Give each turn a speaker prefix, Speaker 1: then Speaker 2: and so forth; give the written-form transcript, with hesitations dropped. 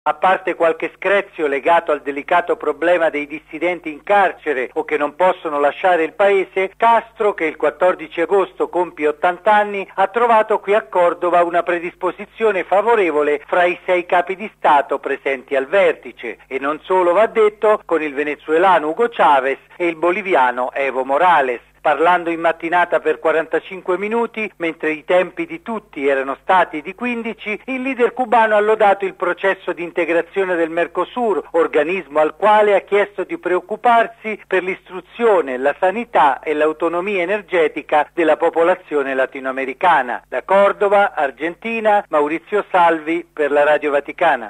Speaker 1: A parte qualche screzio legato al delicato problema dei dissidenti in carcere o che non possono lasciare il paese, Castro, che il 14 agosto compie 80 anni, ha trovato qui a Cordova una predisposizione favorevole fra i 6 capi di Stato presenti al vertice, e non solo, va detto, con il venezuelano Hugo Chavez e il boliviano Evo Morales. Parlando in mattinata per 45 minuti, mentre i tempi di tutti erano stati di 15, il leader cubano ha lodato il processo di integrazione del Mercosur, organismo al quale ha chiesto di preoccuparsi per l'istruzione, la sanità e l'autonomia energetica della popolazione latinoamericana. Da Cordova, Argentina, Maurizio Salvi per la Radio Vaticana.